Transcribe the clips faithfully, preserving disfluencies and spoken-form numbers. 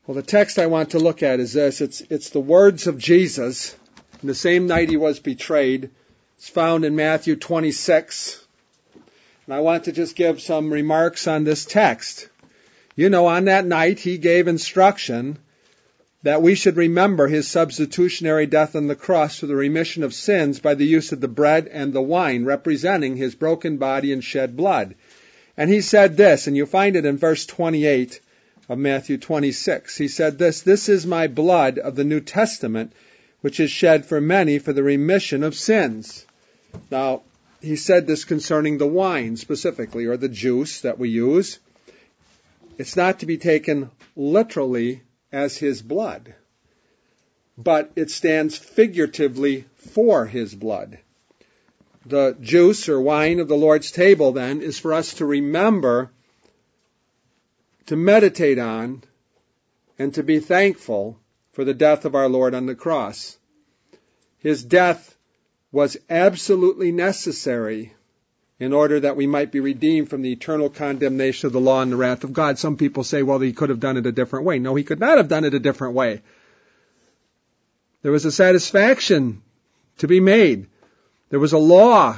Well, the text I want to look at is this. It's, it's the words of Jesus in the same night he was betrayed. It's found in Matthew twenty-six. And I want to just give some remarks on this text. You know, on that night he gave instruction that we should remember his substitutionary death on the cross for the remission of sins by the use of the bread and the wine, representing his broken body and shed blood. And he said this, and you find it in verse twenty-eight of Matthew twenty-six. He said this, "This is my blood of the New Testament, which is shed for many for the remission of sins." Now, he said this concerning the wine specifically, or the juice that we use. It's not to be taken literally as his blood, but it stands figuratively for his blood. The juice or wine of the Lord's table, then, is for us to remember, to meditate on, and to be thankful for the death of our Lord on the cross. His death was absolutely necessary in order that we might be redeemed from the eternal condemnation of the law and the wrath of God. Some people say, well, he could have done it a different way. No, he could not have done it a different way. There was a satisfaction to be made. There was a law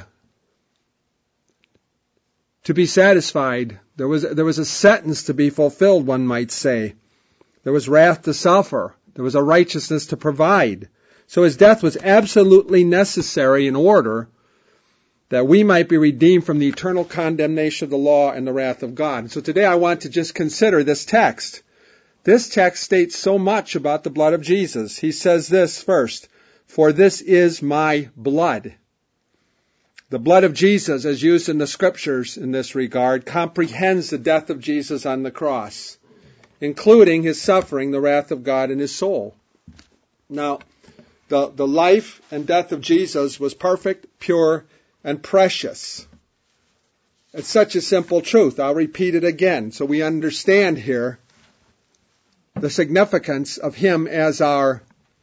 to be satisfied. There was, there was a sentence to be fulfilled, one might say. There was wrath to suffer. There was a righteousness to provide. So his death was absolutely necessary in order that we might be redeemed from the eternal condemnation of the law and the wrath of God. So today I want to just consider this text. This text states so much about the blood of Jesus. He says this first, "For this is my blood." The blood of Jesus, as used in the Scriptures in this regard, comprehends the death of Jesus on the cross, including his suffering, the wrath of God in his soul. Now, the, the life and death of Jesus was perfect, pure, and precious. It's such a simple truth. I'll repeat it again so we understand here the significance of him as our,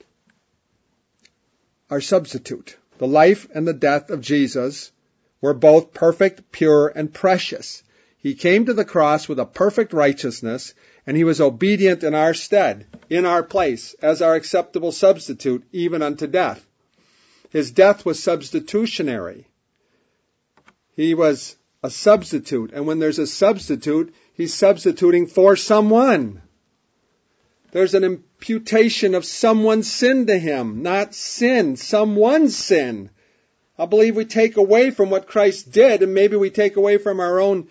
our substitute. The life and the death of Jesus were both perfect, pure, and precious. He came to the cross with a perfect righteousness, and he was obedient in our stead, in our place, as our acceptable substitute, even unto death. His death was substitutionary. He was a substitute, and when there's a substitute, he's substituting for someone. There's an imputation of someone's sin to him, not sin, someone's sin. I believe we take away from what Christ did, and maybe we take away from our own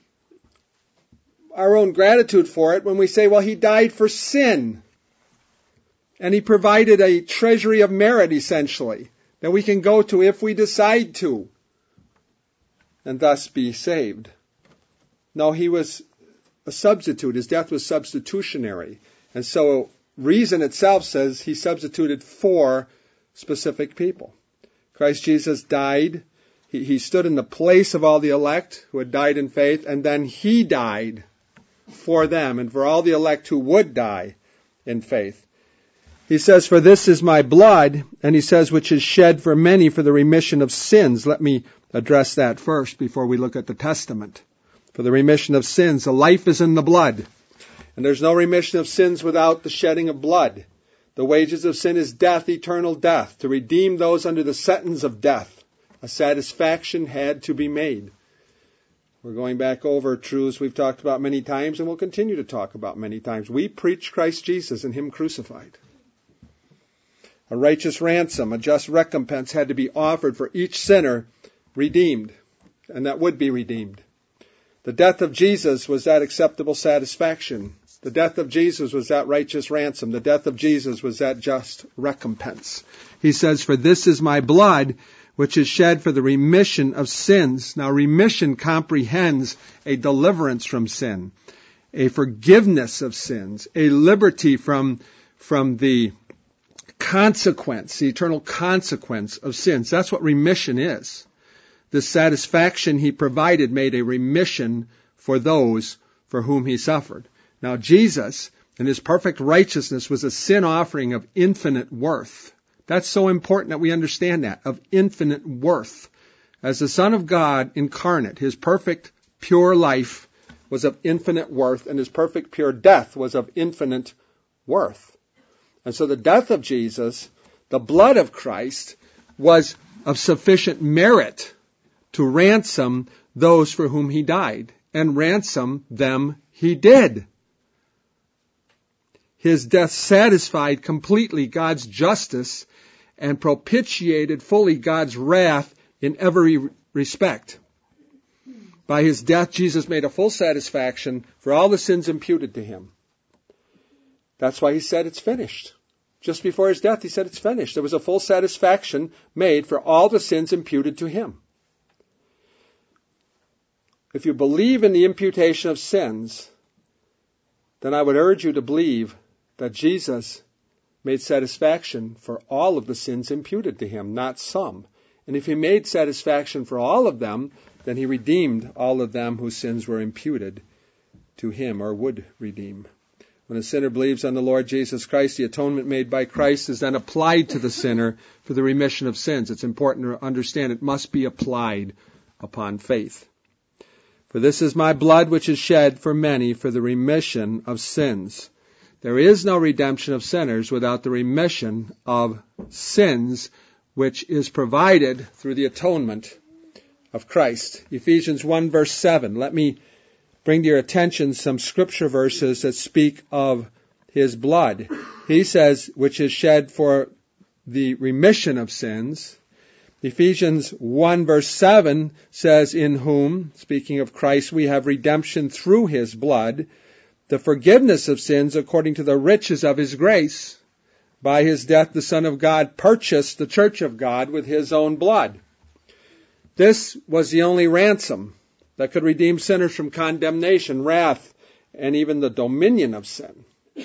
our own gratitude for it when we say, well, he died for sin. And he provided a treasury of merit, essentially, that we can go to if we decide to, and thus be saved. No, he was a substitute. His death was substitutionary. And so reason itself says he substituted for specific people. Christ Jesus died. He, he stood in the place of all the elect who had died in faith, and then he died for them and for all the elect who would die in faith. He says, "For this is my blood," and he says, "which is shed for many for the remission of sins." Let me address that first before we look at the Testament. For the remission of sins, the life is in the blood. And there's no remission of sins without the shedding of blood. The wages of sin is death, eternal death. To redeem those under the sentence of death, a satisfaction had to be made. We're going back over truths we've talked about many times and will continue to talk about many times. We preach Christ Jesus and him crucified. A righteous ransom, a just recompense had to be offered for each sinner redeemed, and that would be redeemed. The death of Jesus was that acceptable satisfaction. The death of Jesus was that righteous ransom. The death of Jesus was that just recompense. He says, "For this is my blood, which is shed for the remission of sins." Now, remission comprehends a deliverance from sin, a forgiveness of sins, a liberty from, from the consequence, the eternal consequence of sins. That's what remission is. The satisfaction he provided made a remission for those for whom he suffered. Now, Jesus, in his perfect righteousness, was a sin offering of infinite worth. That's so important that we understand that, of infinite worth. As the Son of God incarnate, his perfect, pure life was of infinite worth, and his perfect, pure death was of infinite worth. And so the death of Jesus, the blood of Christ, was of sufficient merit to ransom those for whom he died. And ransom them he did. His death satisfied completely God's justice and propitiated fully God's wrath in every respect. By his death, Jesus made a full satisfaction for all the sins imputed to him. That's why he said it's finished. Just before his death, he said it's finished. There was a full satisfaction made for all the sins imputed to him. If you believe in the imputation of sins, then I would urge you to believe that Jesus made satisfaction for all of the sins imputed to him, not some. And if he made satisfaction for all of them, then he redeemed all of them whose sins were imputed to him or would redeem. When a sinner believes on the Lord Jesus Christ, the atonement made by Christ is then applied to the sinner for the remission of sins. It's important to understand it must be applied upon faith. For this is my blood which is shed for many for the remission of sins. There is no redemption of sinners without the remission of sins, which is provided through the atonement of Christ. Ephesians one verse seven. Let me bring to your attention some scripture verses that speak of his blood. He says, which is shed for the remission of sins. Ephesians one verse seven says, in whom, speaking of Christ, we have redemption through his blood, the forgiveness of sins according to the riches of his grace. By his death, the Son of God purchased the church of God with his own blood. This was the only ransom that could redeem sinners from condemnation, wrath, and even the dominion of sin.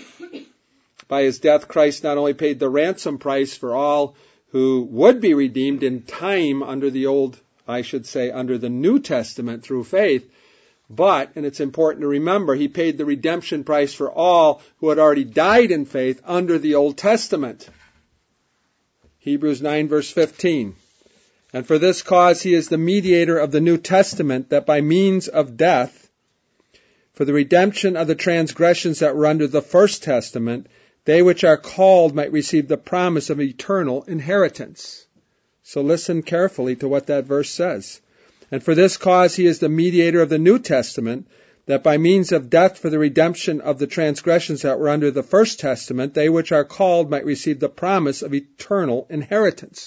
By his death, Christ not only paid the ransom price for all who would be redeemed in time under the old, I should say, under the New Testament through faith, but, and it's important to remember, he paid the redemption price for all who had already died in faith under the Old Testament. Hebrews nine verse fifteen. And for this cause he is the mediator of the New Testament, that by means of death, for the redemption of the transgressions that were under the First Testament, they which are called might receive the promise of eternal inheritance. So listen carefully to what that verse says. And for this cause he is the mediator of the New Testament, that by means of death for the redemption of the transgressions that were under the First Testament, they which are called might receive the promise of eternal inheritance.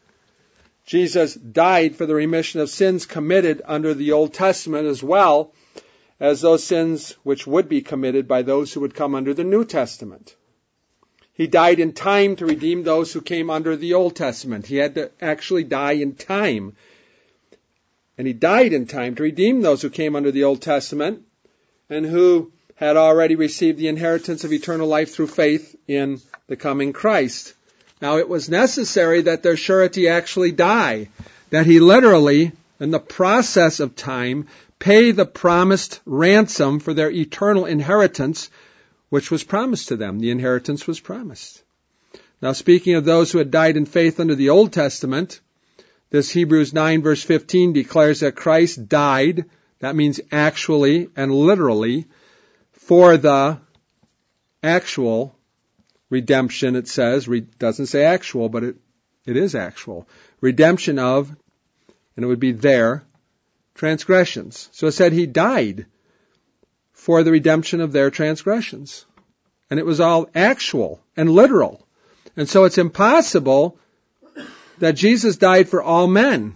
Jesus died for the remission of sins committed under the Old Testament as well as those sins which would be committed by those who would come under the New Testament. He died in time to redeem those who came under the Old Testament. He had to actually die in time. And he died in time to redeem those who came under the Old Testament and who had already received the inheritance of eternal life through faith in the coming Christ. Now it was necessary that their surety actually die, that he literally, in the process of time, pay the promised ransom for their eternal inheritance, which was promised to them. The inheritance was promised. Now speaking of those who had died in faith under the Old Testament, this Hebrews nine verse fifteen declares that Christ died, that means actually and literally, for the actual redemption, it says. It doesn't say actual, but it, it is actual. Redemption of, and it would be their, transgressions. So it said he died for the redemption of their transgressions. And it was all actual and literal. And so it's impossible that Jesus died for all men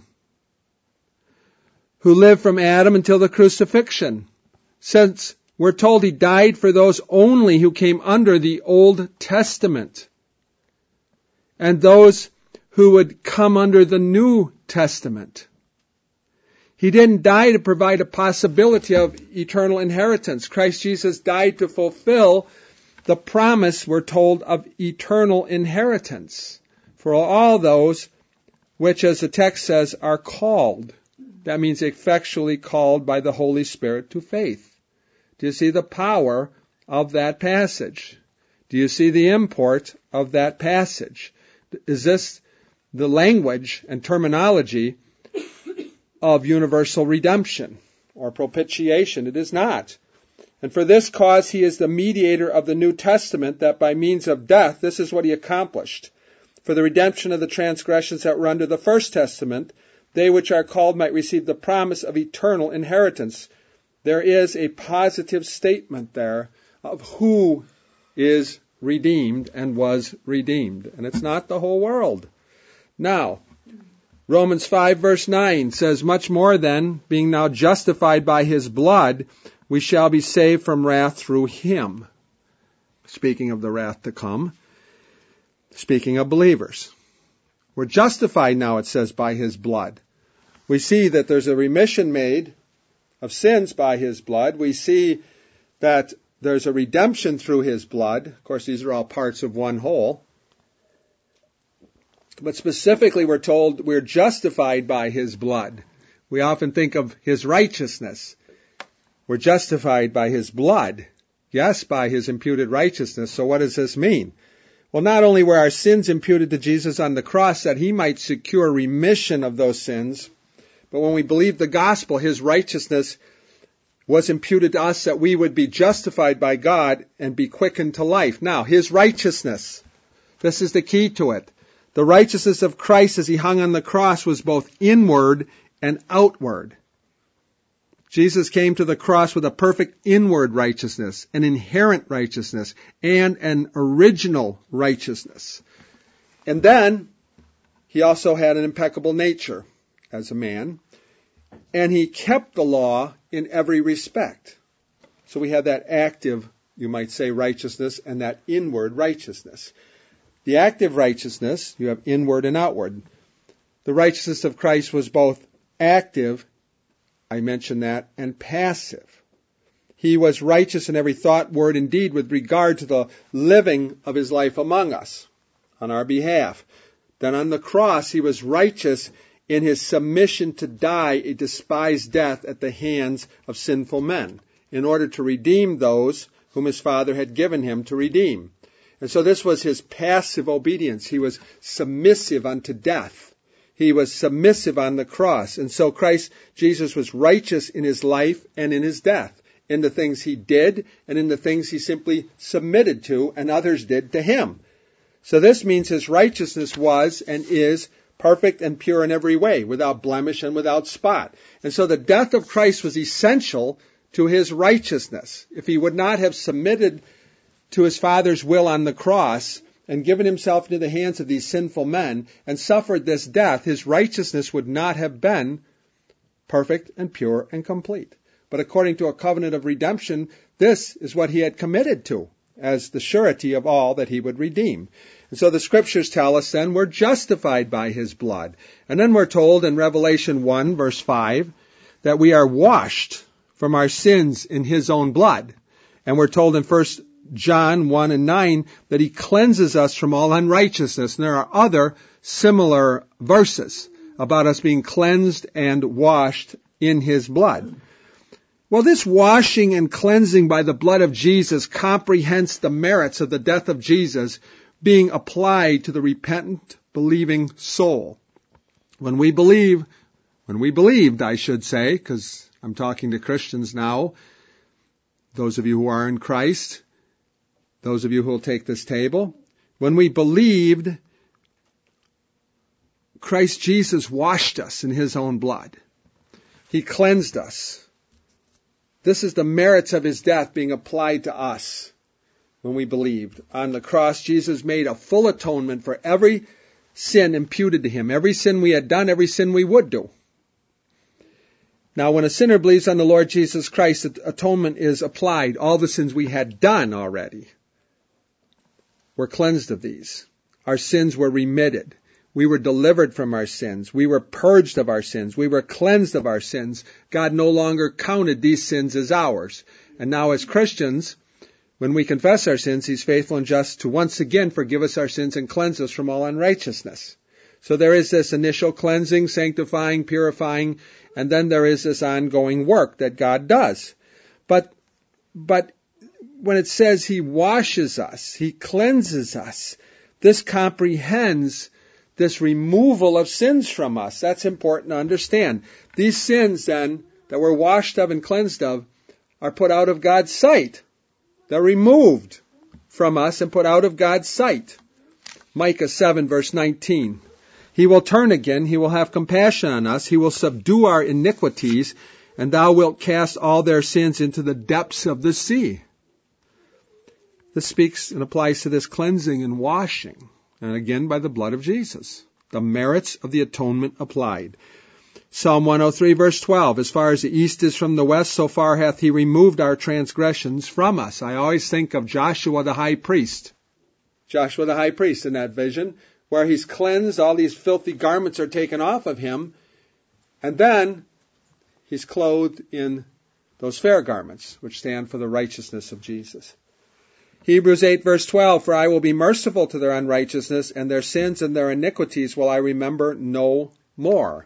who lived from Adam until the crucifixion, since we're told he died for those only who came under the Old Testament and those who would come under the New Testament. He didn't die to provide a possibility of eternal inheritance. Christ Jesus died to fulfill the promise, we're told, of eternal inheritance for all those which, as the text says, are called. That means effectually called by the Holy Spirit to faith. Do you see the power of that passage? Do you see the import of that passage? Is this the language and terminology of universal redemption or propitiation? It is not. And for this cause he is the mediator of the New Testament, that by means of death, this is what he accomplished, for the redemption of the transgressions that were under the first testament, they which are called might receive the promise of eternal inheritance. There is a positive statement there of who is redeemed and was redeemed. And it's not the whole world. Now, Romans five verse nine says, much more then, being now justified by his blood, we shall be saved from wrath through him. Speaking of the wrath to come, speaking of believers. We're justified now, it says, by his blood. We see that there's a remission made of sins by his blood. We see that there's a redemption through his blood. Of course, these are all parts of one whole. But specifically, we're told we're justified by his blood. We often think of his righteousness. We're justified by his blood. Yes, by his imputed righteousness. So what does this mean? Well, not only were our sins imputed to Jesus on the cross that he might secure remission of those sins, but when we believe the gospel, his righteousness was imputed to us that we would be justified by God and be quickened to life. Now, his righteousness, this is the key to it. The righteousness of Christ as he hung on the cross was both inward and outward. Jesus came to the cross with a perfect inward righteousness, an inherent righteousness, and an original righteousness. And then, he also had an impeccable nature as a man, and he kept the law in every respect. So we have that active, you might say, righteousness and that inward righteousness. The active righteousness, you have inward and outward. The righteousness of Christ was both active, I mentioned that, and passive. He was righteous in every thought, word, and deed with regard to the living of his life among us on our behalf. Then on the cross, he was righteous in his submission to die a despised death at the hands of sinful men, in order to redeem those whom his Father had given him to redeem. And so this was his passive obedience. He was submissive unto death. He was submissive on the cross. And so Christ Jesus was righteous in his life and in his death, in the things he did and in the things he simply submitted to and others did to him. So this means his righteousness was and is perfect and pure in every way, without blemish and without spot. And so the death of Christ was essential to his righteousness. If he would not have submitted to his Father's will on the cross and given himself into the hands of these sinful men and suffered this death, his righteousness would not have been perfect and pure and complete. But according to a covenant of redemption, this is what he had committed to as the surety of all that he would redeem. And so the scriptures tell us then we're justified by his blood. And then we're told in Revelation one verse five that we are washed from our sins in his own blood. And we're told in First John one and nine that he cleanses us from all unrighteousness. And there are other similar verses about us being cleansed and washed in his blood. Well, this washing and cleansing by the blood of Jesus comprehends the merits of the death of Jesus being applied to the repentant, believing soul. When we believe, when we believed, I should say, because I'm talking to Christians now, those of you who are in Christ, those of you who will take this table, when we believed, Christ Jesus washed us in his own blood. He cleansed us. This is the merits of his death being applied to us. When we believed. On the cross, Jesus made a full atonement for every sin imputed to him. Every sin we had done, every sin we would do. Now, when a sinner believes on the Lord Jesus Christ, the atonement is applied. All the sins we had done already were cleansed of these. Our sins were remitted. We were delivered from our sins. We were purged of our sins. We were cleansed of our sins. God no longer counted these sins as ours. And now as Christians, when we confess our sins, he's faithful and just to once again forgive us our sins and cleanse us from all unrighteousness. So there is this initial cleansing, sanctifying, purifying, and then there is this ongoing work that God does. But, but when it says he washes us, he cleanses us, this comprehends this removal of sins from us. That's important to understand. These sins then that we're washed of and cleansed of are put out of God's sight. They're removed from us and put out of God's sight. Micah seven, verse nineteen. He will turn again. He will have compassion on us. He will subdue our iniquities, and thou wilt cast all their sins into the depths of the sea. This speaks and applies to this cleansing and washing, and again by the blood of Jesus. The merits of the atonement applied. Psalm one oh three, verse twelve, as far as the east is from the west, so far hath he removed our transgressions from us. I always think of Joshua the high priest. Joshua the high priest in that vision, where he's cleansed, all these filthy garments are taken off of him, and then he's clothed in those fair garments, which stand for the righteousness of Jesus. Hebrews eight, verse twelve, for I will be merciful to their unrighteousness, and their sins and their iniquities will I remember no more.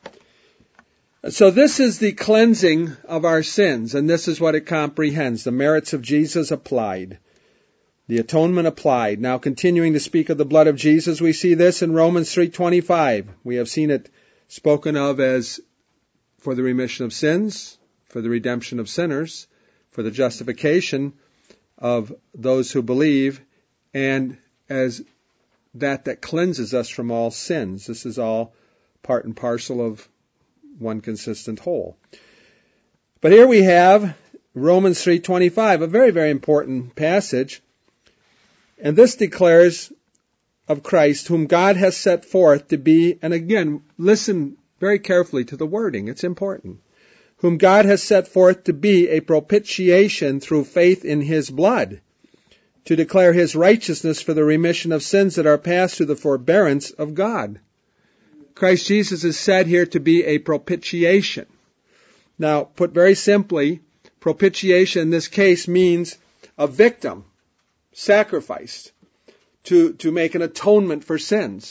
So this is the cleansing of our sins, and this is what it comprehends, the merits of Jesus applied. The atonement applied. Now continuing to speak of the blood of Jesus, we see this in Romans three twenty-five. We have seen it spoken of as for the remission of sins, for the redemption of sinners, for the justification of those who believe, and as that that cleanses us from all sins. This is all part and parcel of one consistent whole. But here we have Romans three twenty-five, a very, very important passage. And this declares of Christ, whom God has set forth to be, and again, listen very carefully to the wording, it's important, whom God has set forth to be a propitiation through faith in his blood, to declare his righteousness for the remission of sins that are past through the forbearance of God. Christ Jesus is said here to be a propitiation. Now, put very simply, propitiation in this case means a victim sacrificed to, to make an atonement for sins,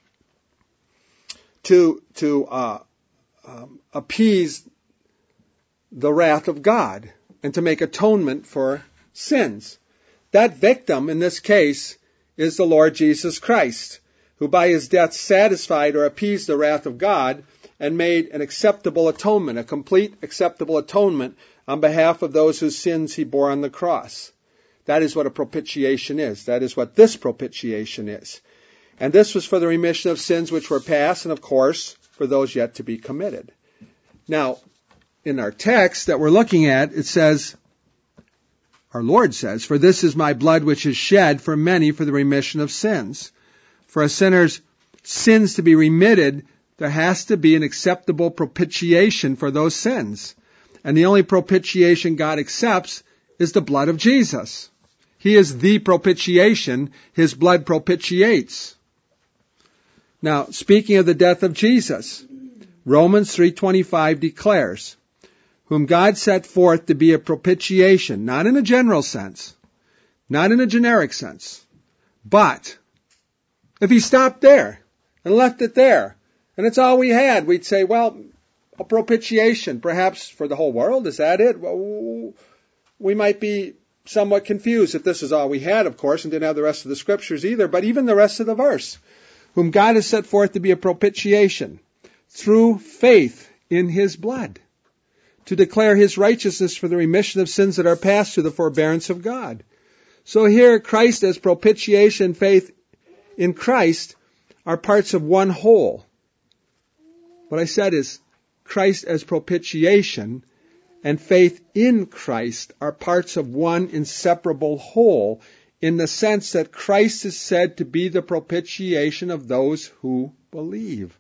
to, to uh, um, appease the wrath of God, and to make atonement for sins. That victim in this case is the Lord Jesus Christ, who by his death satisfied or appeased the wrath of God and made an acceptable atonement, a complete acceptable atonement on behalf of those whose sins he bore on the cross. That is what a propitiation is. That is what this propitiation is. And this was for the remission of sins which were past, and of course, for those yet to be committed. Now, in our text that we're looking at, it says, our Lord says, for this is my blood which is shed for many for the remission of sins. For a sinner's sins to be remitted, there has to be an acceptable propitiation for those sins. And the only propitiation God accepts is the blood of Jesus. He is the propitiation. His blood propitiates. Now, speaking of the death of Jesus, Romans three twenty-five declares, whom God set forth to be a propitiation, not in a general sense, not in a generic sense, but if he stopped there and left it there, and it's all we had, we'd say, well, a propitiation, perhaps for the whole world, is that it? Well, we might be somewhat confused if this is all we had, of course, and didn't have the rest of the scriptures either, but even the rest of the verse, whom God has set forth to be a propitiation through faith in his blood, to declare his righteousness for the remission of sins that are past through the forbearance of God. So here, Christ as propitiation, faith in Christ are parts of one whole. What I said is Christ as propitiation and faith in Christ are parts of one inseparable whole, in the sense that Christ is said to be the propitiation of those who believe.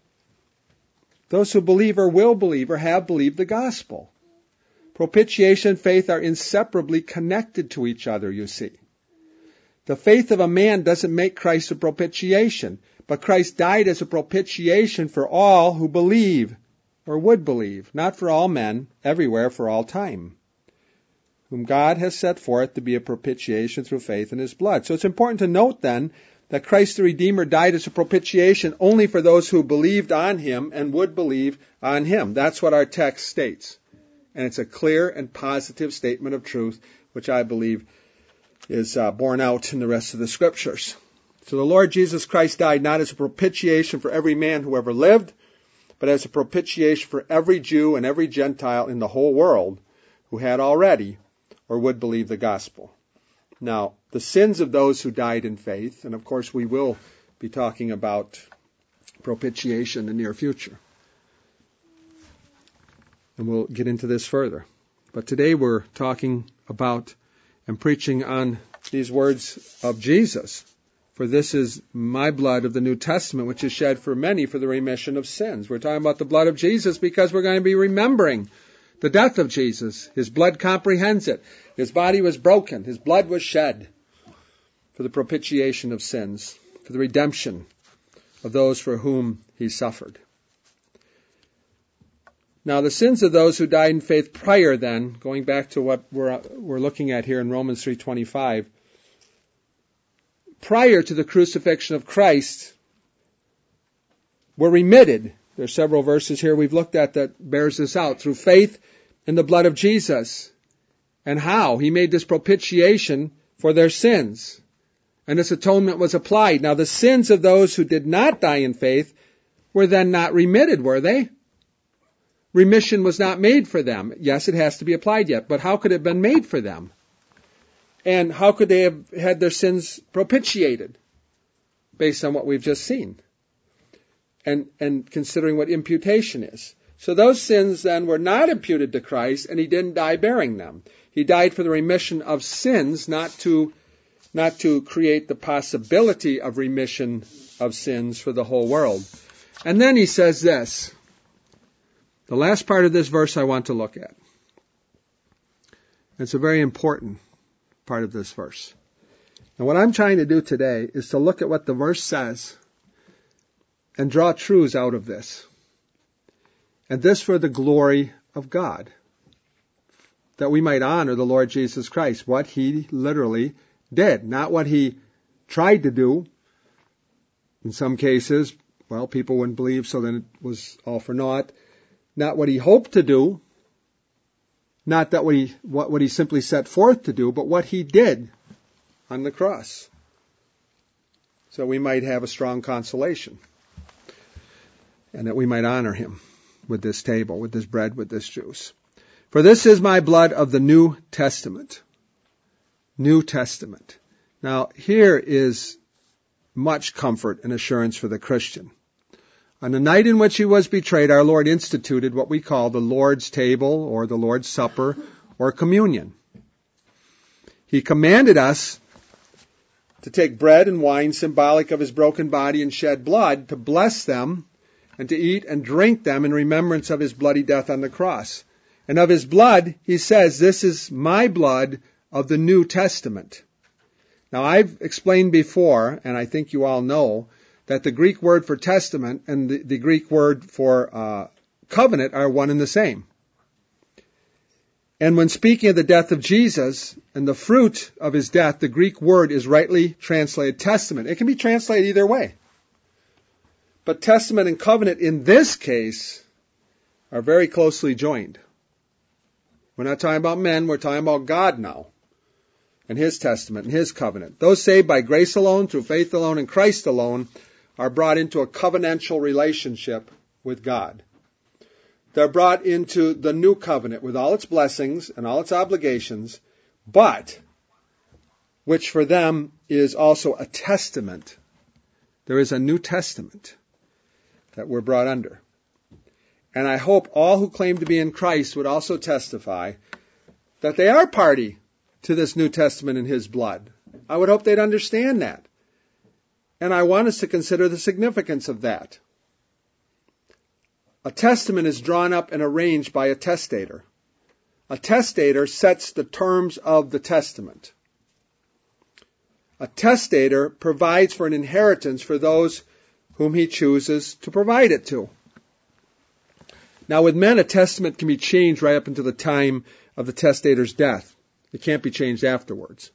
Those who believe or will believe or have believed the gospel. Propitiation and faith are inseparably connected to each other, you see. The faith of a man doesn't make Christ a propitiation, but Christ died as a propitiation for all who believe or would believe, not for all men, everywhere, for all time, whom God has set forth to be a propitiation through faith in his blood. So it's important to note then that Christ the Redeemer died as a propitiation only for those who believed on him and would believe on him. That's what our text states. And it's a clear and positive statement of truth, which I believe is uh, borne out in the rest of the scriptures. So the Lord Jesus Christ died not as a propitiation for every man who ever lived, but as a propitiation for every Jew and every Gentile in the whole world who had already or would believe the gospel. Now, the sins of those who died in faith, and of course we will be talking about propitiation in the near future. And we'll get into this further. But today we're talking about and preaching on these words of Jesus. For this is my blood of the New Testament, which is shed for many for the remission of sins. We're talking about the blood of Jesus because we're going to be remembering the death of Jesus. His blood comprehends it. His body was broken. His blood was shed for the propitiation of sins, for the redemption of those for whom he suffered. Now, the sins of those who died in faith prior then, going back to what we're, we're looking at here in Romans three twenty-five, prior to the crucifixion of Christ, were remitted. There are several verses here we've looked at that bears this out. Through faith in the blood of Jesus. And how? He made this propitiation for their sins. And this atonement was applied. Now, the sins of those who did not die in faith were then not remitted, were they? Remission was not made for them. Yes, it has to be applied yet, but how could it have been made for them? And how could they have had their sins propitiated based on what we've just seen? And, and considering what imputation is. So those sins then were not imputed to Christ, and he didn't die bearing them. He died for the remission of sins, not to, not to create the possibility of remission of sins for the whole world. And then he says this. The last part of this verse I want to look at. It's a very important part of this verse. And what I'm trying to do today is to look at what the verse says and draw truths out of this. And this for the glory of God. That we might honor the Lord Jesus Christ, what he literally did, not what he tried to do. In some cases, well, people wouldn't believe, so then it was all for naught. Not what he hoped to do, not that what he, what, what he simply set forth to do, but what he did on the cross. So we might have a strong consolation. And that we might honor him with this table, with this bread, with this juice. For this is my blood of the New Testament. New Testament. Now, here is much comfort and assurance for the Christian. On the night in which he was betrayed, our Lord instituted what we call the Lord's table or the Lord's Supper or communion. He commanded us to take bread and wine symbolic of his broken body and shed blood, to bless them and to eat and drink them in remembrance of his bloody death on the cross. And of his blood, he says, this is my blood of the New Testament. Now, I've explained before, and I think you all know, that the Greek word for testament and the, the Greek word for uh, covenant are one and the same. And when speaking of the death of Jesus and the fruit of his death, the Greek word is rightly translated testament. It can be translated either way. But testament and covenant in this case are very closely joined. We're not talking about men, we're talking about God now. And his testament and his covenant. Those saved by grace alone, through faith alone, in Christ alone, are brought into a covenantal relationship with God. They're brought into the new covenant with all its blessings and all its obligations, but which for them is also a testament. There is a New Testament that we're brought under. And I hope all who claim to be in Christ would also testify that they are party to this New Testament in his blood. I would hope they'd understand that. And I want us to consider the significance of that. A testament is drawn up and arranged by a testator. A testator sets the terms of the testament. A testator provides for an inheritance for those whom he chooses to provide it to. Now, with men, a testament can be changed right up until the time of the testator's death. It can't be changed afterwards.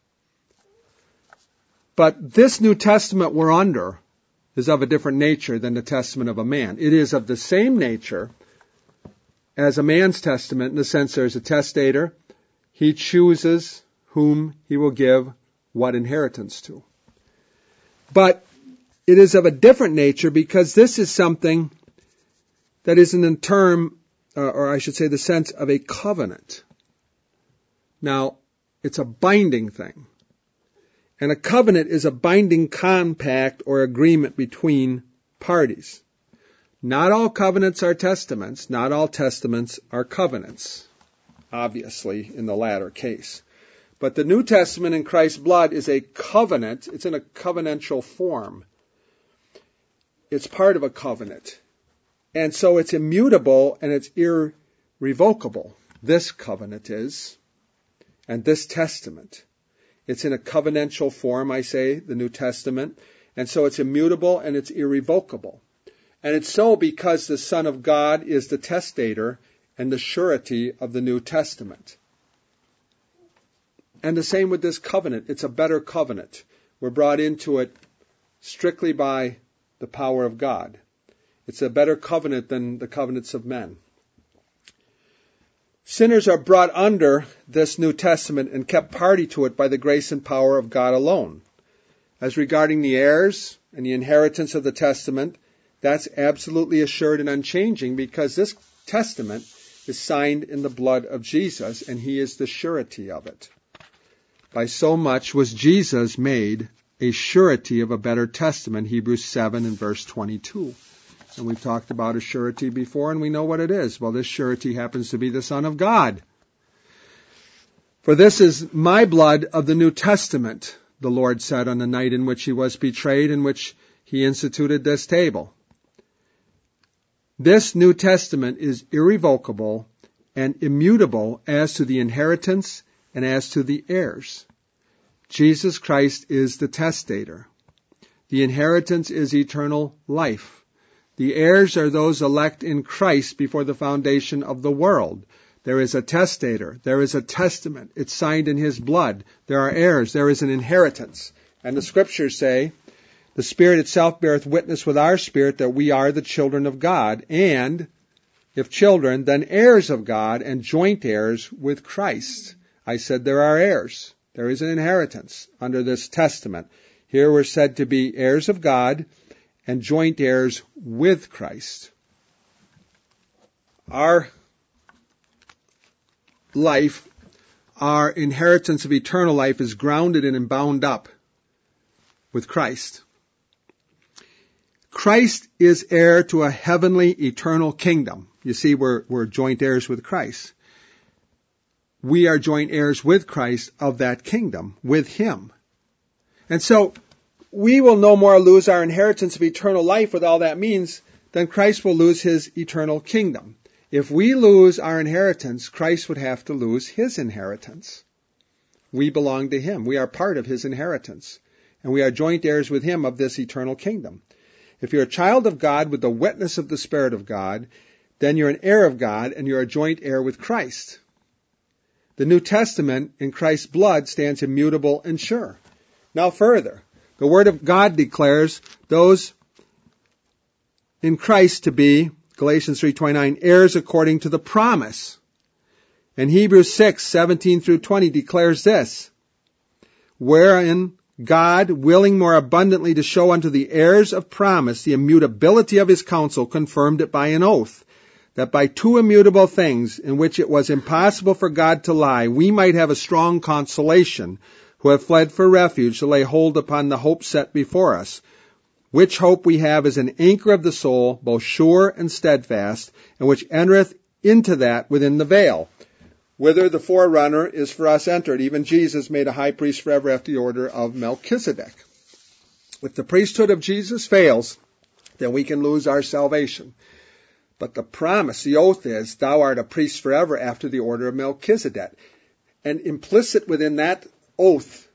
But this New Testament we're under is of a different nature than the testament of a man. It is of the same nature as a man's testament in the sense there's a testator. He chooses whom he will give what inheritance to. But it is of a different nature because this is something that is in the term, uh, or I should say the sense of a covenant. Now, it's a binding thing. And a covenant is a binding compact or agreement between parties. Not all covenants are testaments. Not all testaments are covenants, obviously, in the latter case. But the New Testament in Christ's blood is a covenant. It's in a covenantal form. It's part of a covenant. And so it's immutable and it's irrevocable. This covenant is, and this testament. It's in a covenantal form, I say, the New Testament. And so it's immutable and it's irrevocable. And it's so because the Son of God is the testator and the surety of the New Testament. And the same with this covenant. It's a better covenant. We're brought into it strictly by the power of God. It's a better covenant than the covenants of men. Sinners are brought under this New Testament and kept party to it by the grace and power of God alone. As regarding the heirs and the inheritance of the testament, that's absolutely assured and unchanging because this testament is signed in the blood of Jesus and he is the surety of it. By so much was Jesus made a surety of a better testament, Hebrews seven and verse twenty-two. And we've talked about a surety before, and we know what it is. Well, this surety happens to be the Son of God. For this is my blood of the New Testament, the Lord said on the night in which he was betrayed, in which he instituted this table. This New Testament is irrevocable and immutable as to the inheritance and as to the heirs. Jesus Christ is the testator. The inheritance is eternal life. The heirs are those elect in Christ before the foundation of the world. There is a testator. There is a testament. It's signed in his blood. There are heirs. There is an inheritance. And the scriptures say, the Spirit itself beareth witness with our spirit that we are the children of God. And, if children, then heirs of God and joint heirs with Christ. I said there are heirs. There is an inheritance under this testament. Here we're said to be heirs of God and joint heirs with Christ. Our life, our inheritance of eternal life is grounded in and bound up with Christ. Christ is heir to a heavenly eternal kingdom. You see, we're, we're joint heirs with Christ. We are joint heirs with Christ of that kingdom, with him. And so, we will no more lose our inheritance of eternal life with all that means than Christ will lose his eternal kingdom. If we lose our inheritance, Christ would have to lose his inheritance. We belong to him. We are part of his inheritance. And we are joint heirs with him of this eternal kingdom. If you're a child of God with the witness of the Spirit of God, then you're an heir of God and you're a joint heir with Christ. The New Testament in Christ's blood stands immutable and sure. Now further, the Word of God declares those in Christ to be, Galatians three twenty-nine, heirs according to the promise. And Hebrews six seventeen through twenty declares this, wherein God, willing more abundantly to show unto the heirs of promise the immutability of his counsel, confirmed it by an oath, that by two immutable things in which it was impossible for God to lie, we might have a strong consolation, who have fled for refuge to lay hold upon the hope set before us, which hope we have as an anchor of the soul, both sure and steadfast, and which entereth into that within the veil, whither the forerunner is for us entered, even Jesus made a high priest forever after the order of Melchizedek. If the priesthood of Jesus fails, then we can lose our salvation. But the promise, the oath is, thou art a priest forever after the order of Melchizedek. And implicit within that oath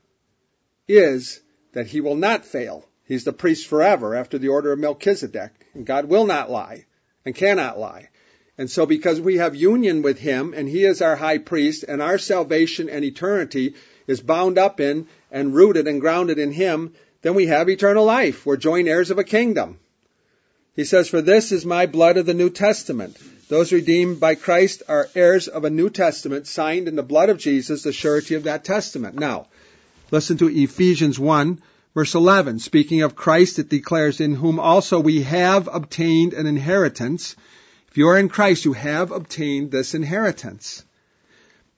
is that he will not fail. He's the priest forever after the order of Melchizedek. And God will not lie and cannot lie. And so because we have union with him and he is our high priest and our salvation and eternity is bound up in and rooted and grounded in him, then we have eternal life. We're joint heirs of a kingdom. He says, for this is my blood of the New Testament. Those redeemed by Christ are heirs of a New Testament signed in the blood of Jesus, the surety of that testament. Now, listen to Ephesians one, verse eleven. Speaking of Christ, it declares, in whom also we have obtained an inheritance. If you are in Christ, you have obtained this inheritance.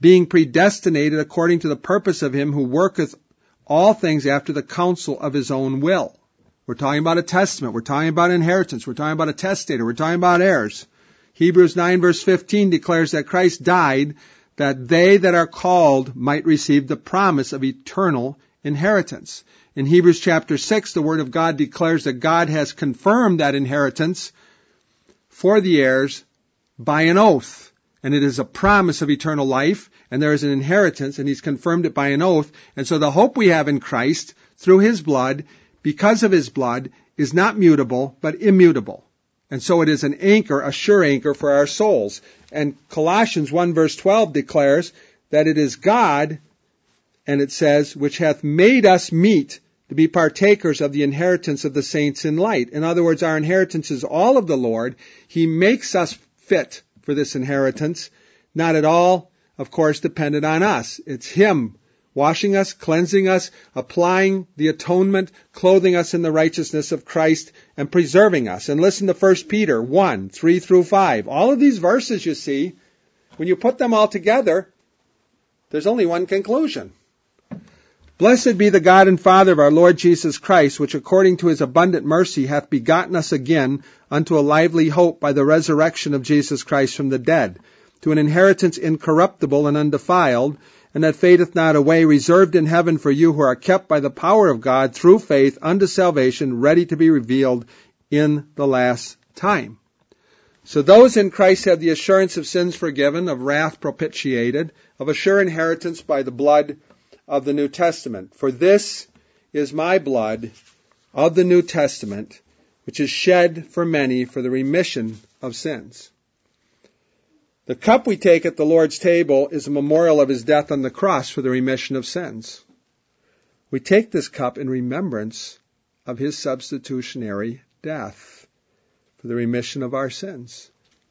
being predestinated according to the purpose of him who worketh all things after the counsel of his own will. We're talking about a testament. We're talking about inheritance. We're talking about a testator. We're talking about heirs. Hebrews nine verse fifteen declares that Christ died that they that are called might receive the promise of eternal inheritance. In Hebrews chapter six, the Word of God declares that God has confirmed that inheritance for the heirs by an oath. And it is a promise of eternal life, and there is an inheritance, and He's confirmed it by an oath. And so the hope we have in Christ, through His blood, because of His blood, is not mutable, but immutable. And so it is an anchor, a sure anchor for our souls. And Colossians one verse twelve declares that it is God, and it says, which hath made us meet to be partakers of the inheritance of the saints in light. In other words, our inheritance is all of the Lord. He makes us fit for this inheritance, not at all, of course, dependent on us. It's Him washing us, cleansing us, applying the atonement, clothing us in the righteousness of Christ, and preserving us. And listen to First Peter one, three through five. All of these verses, you see, when you put them all together, there's only one conclusion. Blessed be the God and Father of our Lord Jesus Christ, which according to His abundant mercy hath begotten us again unto a lively hope by the resurrection of Jesus Christ from the dead, to an inheritance incorruptible and undefiled, and that fadeth not away, reserved in heaven for you who are kept by the power of God through faith unto salvation, ready to be revealed in the last time. So those in Christ have the assurance of sins forgiven, of wrath propitiated, of a sure inheritance by the blood of the New Testament. For this is my blood of the New Testament, which is shed for many for the remission of sins. The cup we take at the Lord's table is a memorial of His death on the cross for the remission of sins. We take this cup in remembrance of His substitutionary death for the remission of our sins.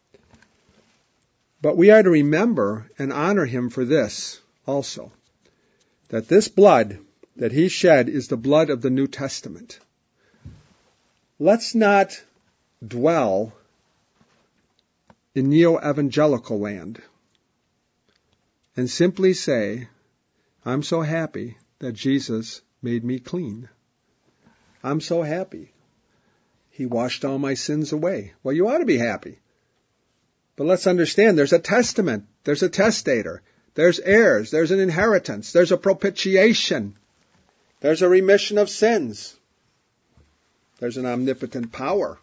But we are to remember and honor Him for this also, that this blood that He shed is the blood of the New Testament. Let's not dwell in neo-evangelical land and simply say, I'm so happy that Jesus made me clean. I'm so happy. He washed all my sins away. Well, you ought to be happy. But let's understand there's a testament, there's a testator, there's heirs, there's an inheritance, there's a propitiation, there's a remission of sins, there's an omnipotent power.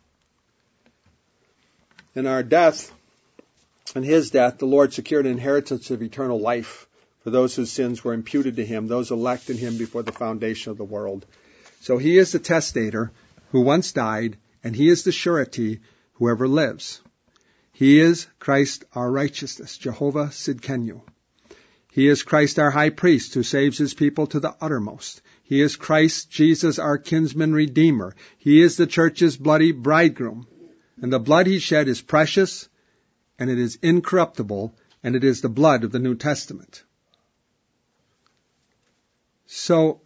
In our death, in His death, the Lord secured an inheritance of eternal life for those whose sins were imputed to Him, those elect in Him before the foundation of the world. So He is the testator who once died, and He is the surety who ever lives. He is Christ our righteousness, Jehovah Sidkenu. He is Christ our high priest who saves His people to the uttermost. He is Christ Jesus our kinsman redeemer. He is the church's bloody bridegroom. And the blood He shed is precious, and it is incorruptible, and it is the blood of the New Testament. So,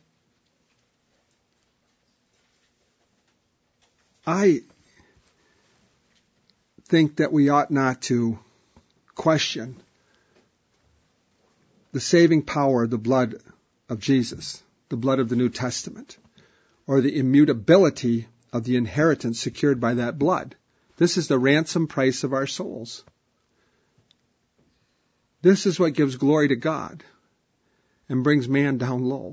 I think that we ought not to question the saving power of the blood of Jesus, the blood of the New Testament, or the immutability of the inheritance secured by that blood. This is the ransom price of our souls. This is what gives glory to God and brings man down low.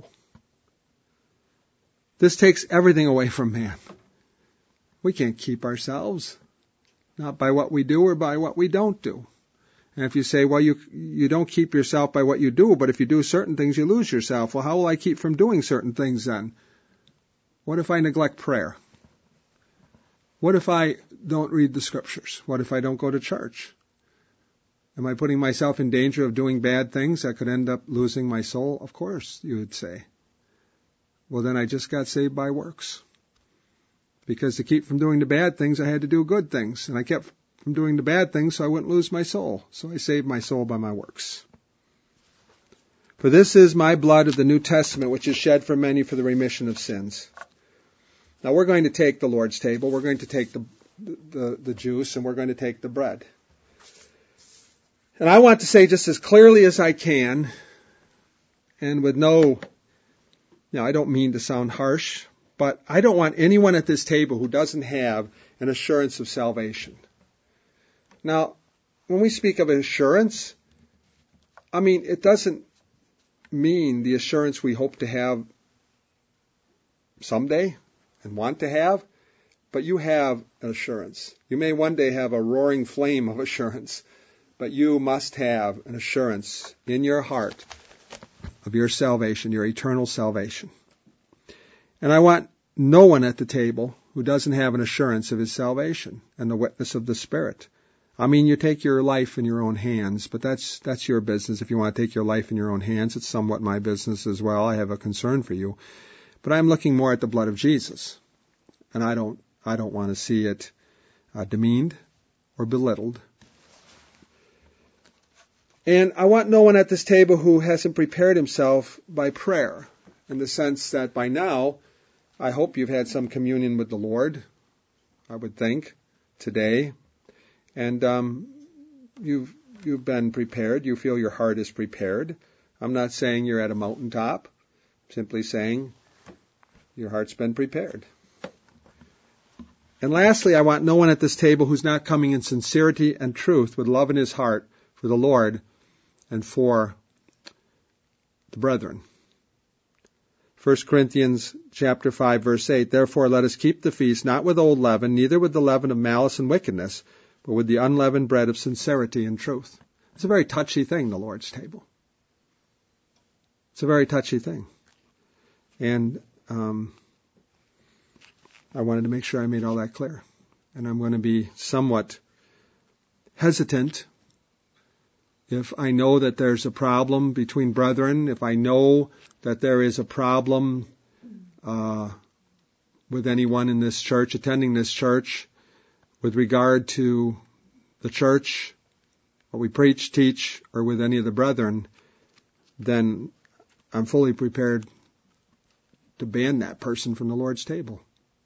This takes everything away from man. We can't keep ourselves, not by what we do or by what we don't do. And if you say, well, you you don't keep yourself by what you do, but if you do certain things, you lose yourself. Well, how will I keep from doing certain things then? What if I neglect prayer? What if I don't read the Scriptures? What if I don't go to church? Am I putting myself in danger of doing bad things that could end up losing my soul? Of course, you would say. Well, then I just got saved by works. Because to keep from doing the bad things, I had to do good things. And I kept from doing the bad things so I wouldn't lose my soul. So I saved my soul by my works. For this is my blood of the New Testament, which is shed for many for the remission of sins. Now we're going to take the Lord's table, we're going to take the, the, the juice, and we're going to take the bread. And I want to say just as clearly as I can, and with no, now I don't mean to sound harsh, but I don't want anyone at this table who doesn't have an assurance of salvation. Now, when we speak of assurance, I mean, it doesn't mean the assurance we hope to have someday and want to have, but you have an assurance. You may one day have a roaring flame of assurance, but you must have an assurance in your heart of your salvation, your eternal salvation. And I want no one at the table who doesn't have an assurance of his salvation and the witness of the Spirit. I mean, you take your life in your own hands, but that's that's your business. If you want to take your life in your own hands, it's somewhat my business as well. I have a concern for you. But I'm looking more at the blood of Jesus. And I don't I don't want to see it uh, demeaned or belittled. And I want no one at this table who hasn't prepared himself by prayer, in the sense that by now, I hope you've had some communion with the Lord, I would think, today. And um, you've you've been prepared. You feel your heart is prepared. I'm not saying you're at a mountaintop. I'm simply saying your heart's been prepared. And lastly, I want no one at this table who's not coming in sincerity and truth with love in his heart for the Lord and for the brethren. First Corinthians chapter five, verse eight, therefore let us keep the feast not with old leaven, neither with the leaven of malice and wickedness, but with the unleavened bread of sincerity and truth. It's a very touchy thing, the Lord's table. It's a very touchy thing. And um, I wanted to make sure I made all that clear. And I'm going to be somewhat hesitant if I know that there's a problem between brethren, if I know that there is a problem uh, with anyone in this church, attending this church, with regard to the church, what we preach, teach, or with any of the brethren, then I'm fully prepared to ban that person from the Lord's table.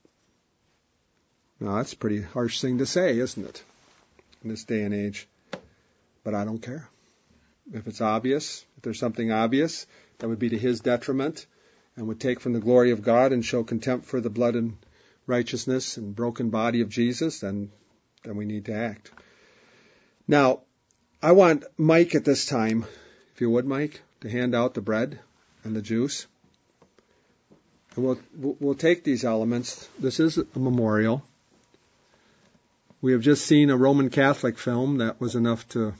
Now, that's a pretty harsh thing to say, isn't it, in this day and age? But I don't care. If it's obvious, if there's something obvious that would be to his detriment and would take from the glory of God and show contempt for the blood and righteousness and broken body of Jesus, then, then we need to act. Now, I want Mike at this time, if you would, Mike, to hand out the bread and the juice. And we'll, we'll take these elements. This is a memorial. We have just seen a Roman Catholic film that was enough to,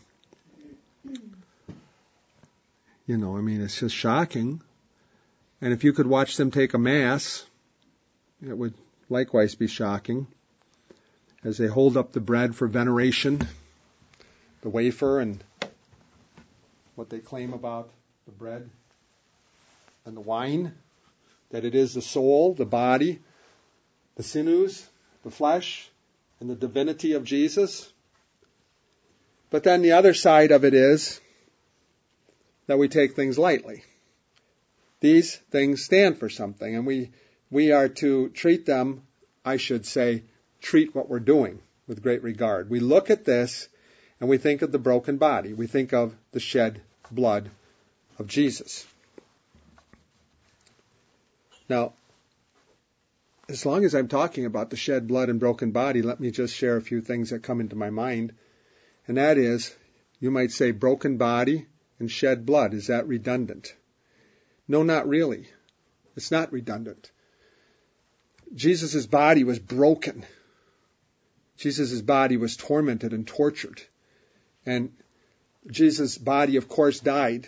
you know, I mean, it's just shocking. And if you could watch them take a Mass, it would likewise be shocking. As they hold up the bread for veneration, the wafer, and what they claim about the bread and the wine, that it is the soul, the body, the sinews, the flesh, and the divinity of Jesus. But then the other side of it is that we take things lightly. These things stand for something, and we we are to treat them, I should say, treat what we're doing with great regard. We look at this and we think of the broken body. We think of the shed blood of Jesus. Now, as long as I'm talking about the shed blood and broken body, let me just share a few things that come into my mind. And that is, you might say broken body and shed blood. Is that redundant? No, not really. It's not redundant. Jesus' body was broken. Jesus' body was tormented and tortured. And Jesus' body, of course, died.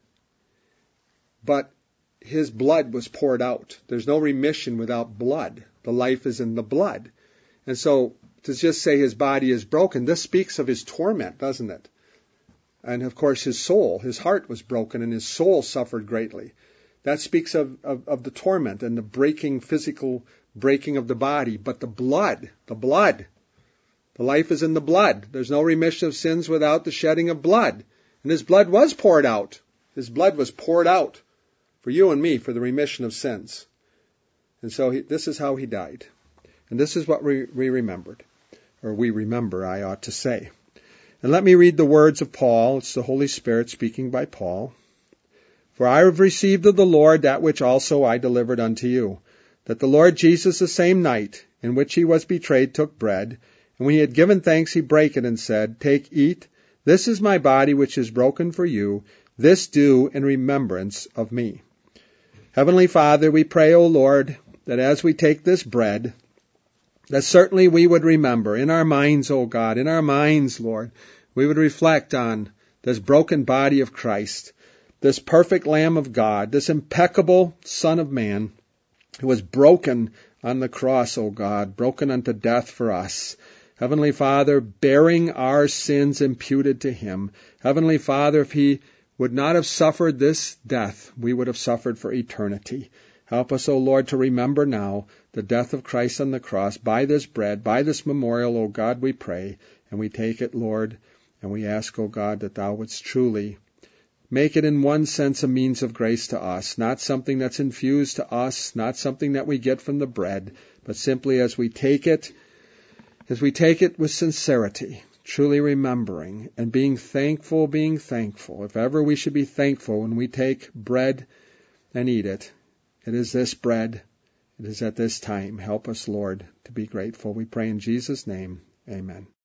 But his blood was poured out. There's no remission without blood. The life is in the blood. And so to just say his body is broken, this speaks of his torment, doesn't it? And of course his soul, his heart was broken and his soul suffered greatly. That speaks of, of, of the torment and the breaking, physical breaking of the body. But the blood, the blood, the life is in the blood. There's no remission of sins without the shedding of blood. And his blood was poured out. His blood was poured out for you and me for the remission of sins. And so he, this is how he died. And this is what we, we remembered. Or we remember, I ought to say. And let me read the words of Paul. It's the Holy Spirit speaking by Paul. For I have received of the Lord that which also I delivered unto you, that the Lord Jesus the same night in which he was betrayed took bread, and when he had given thanks he brake it and said, Take, eat, this is my body which is broken for you, this do in remembrance of me. Heavenly Father, we pray, O Lord, that as we take this bread, that certainly we would remember in our minds, O God, in our minds, Lord, we would reflect on this broken body of Christ, this perfect Lamb of God, this impeccable Son of Man, who was broken on the cross, O God, broken unto death for us. Heavenly Father, bearing our sins imputed to him. Heavenly Father, if he would not have suffered this death, we would have suffered for eternity. Help us, O Lord, to remember now the death of Christ on the cross by this bread, by this memorial, O God, we pray. And we take it, Lord, and we ask, O God, that thou wouldst truly make it in one sense a means of grace to us, not something that's infused to us, not something that we get from the bread, but simply as we take it, as we take it with sincerity, truly remembering and being thankful, being thankful. If ever we should be thankful when we take bread and eat it, it is this bread. It is at this time. Help us, Lord, to be grateful. We pray in Jesus' name. Amen.